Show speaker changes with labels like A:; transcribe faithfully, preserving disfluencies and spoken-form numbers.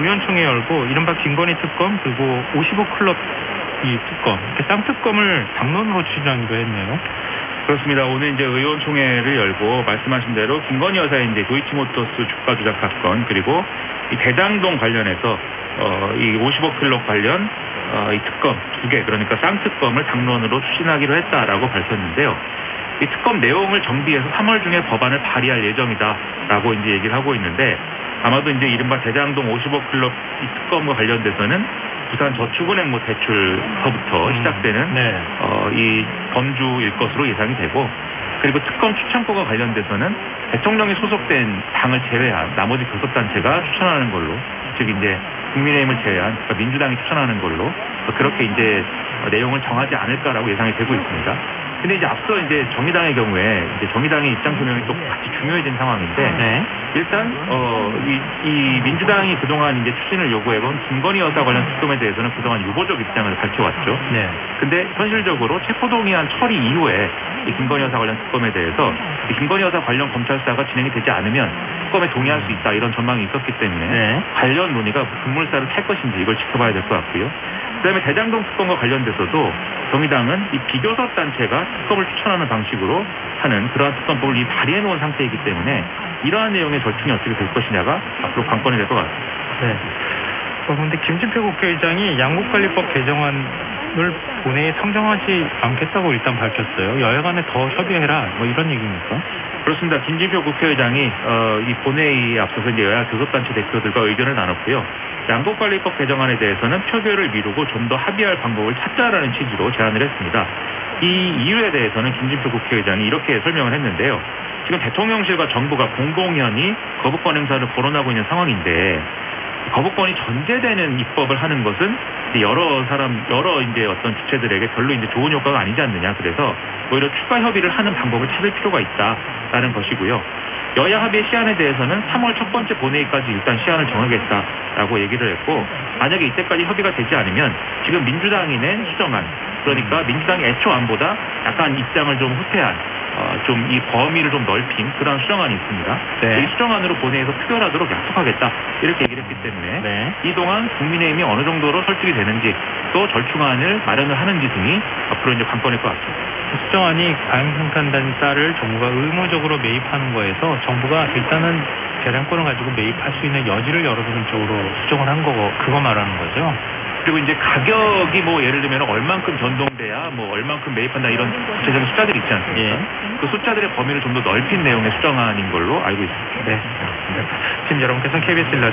A: 의원총회 열고 이른바 김건희 특검 그리고 오십오 클럽 이 특검, 이렇게 쌍특검을 당론으로 추진하기로 했네요.
B: 그렇습니다. 오늘 이제 의원총회를 열고 말씀하신 대로 김건희 여사의 이제 도이치모터스 주가 조작 사건 그리고 이 대장동 관련해서 어, 이 오십오 클럽 관련 어, 이 특검 두 개 그러니까 쌍특검을 당론으로 추진하기로 했다라고 밝혔는데요. 이 특검 내용을 정비해서 삼월 중에 법안을 발의할 예정이다라고 이제 얘기를 하고 있는데 아마도 이제 이른바 대장동 오십오 클럽 이 특검과 관련돼서는 부산 저축은행 뭐 대출서부터
A: 음,
B: 시작되는
A: 네.
B: 어, 이 범주일 것으로 예상이 되고 그리고 특검 추천권과 관련돼서는 대통령이 소속된 당을 제외한 나머지 교섭단체가 추천하는 걸로 즉 이제 국민의힘을 제외한 그러니까 민주당이 추천하는 걸로 그렇게 이제 내용을 정하지 않을까라고 예상이 되고 있습니다. 근데 이제 앞서 이제 정의당의 경우에 이제 정의당의 입장 표명이 또 같이 중요해진 상황인데
A: 네.
B: 일단 어, 이, 이 민주당이 그동안 이제 추진을 요구해본 김건희 여사 관련 특검에 대해서는 그동안 유보적 입장을 밝혀왔죠.
A: 네.
B: 근데 현실적으로 체포동의안 처리 이후에 이 김건희 여사 관련 특검에 대해서 이 김건희 여사 관련 검찰 수사가 진행이 되지 않으면 특검에 동의할 수 있다 이런 전망이 있었기 때문에
A: 네.
B: 관련 논의가 급물살을 탈 것인지 이걸 지켜봐야 될 것 같고요. 그다음에 대장동 특검과 관련돼서도 정의당은 이 비교섭 단체가 특검을 추천하는 방식으로 하는 그러한 특검법을 이미 발의해 놓은 상태이기 때문에 이러한 내용의 절충이 어떻게 될 것이냐가 앞으로 관건이 될 것 같습니다.
A: 네. 그런데 어, 김진표 국회의장이 양국관리법 개정안을 본회의에 상정하지 않겠다고 일단 밝혔어요. 여야 간에 더 협의해라 뭐 이런 얘기입니까?
B: 그렇습니다. 김진표 국회의장이 어, 이 본회의에 앞서서 이제 여야 교섭단체 대표들과 의견을 나눴고요. 양국관리법 개정안에 대해서는 표결을 미루고 좀 더 합의할 방법을 찾자라는 취지로 제안을 했습니다. 이 이유에 대해서는 김진표 국회의장이 이렇게 설명을 했는데요. 지금 대통령실과 정부가 공공연히 거부권 행사를 거론하고 있는 상황인데 거부권이 전제되는 입법을 하는 것은 여러 사람, 여러 이제 어떤 주체들에게 별로 이제 좋은 효과가 아니지 않느냐. 그래서 오히려 추가 협의를 하는 방법을 찾을 필요가 있다라는 것이고요. 여야 합의 시한에 대해서는 삼월 첫 번째 본회의까지 일단 시한을 정하겠다라고 얘기를 했고 만약에 이때까지 협의가 되지 않으면 지금 민주당이 낸 수정안 그러니까 민주당의 애초안보다 약간 입장을 좀 후퇴한 어, 좀 이 범위를 좀 넓힌 그런 수정안이 있습니다.
A: 네.
B: 이 수정안으로 본회의에서 표결하도록 약속하겠다 이렇게 얘기를 했기 때문에
A: 네.
B: 이동안 국민의힘이 어느 정도로 설득이 되는지 또 절충안을 마련을 하는지 등이 앞으로 이제 관건일 것 같습니다.
A: 수정안이 가용성탄단자를 정부가 의무적으로 매입하는 거에서 정부가 일단은 재량권을 가지고 매입할 수 있는 여지를 열어두는 쪽으로 수정을 한 거고 그거 말하는 거죠.
B: 그리고 이제 가격이 뭐 예를 들면 얼만큼 전동돼야 뭐 얼만큼 매입한다 이런 구체적인 숫자들이 있지 않습니까?
A: 예.
B: 그 숫자들의 범위를 좀 더 넓힌 내용의 수정안인 걸로 알고 있습니다.
A: 네. 지금 여러분께서는 케이비에스 일 라디오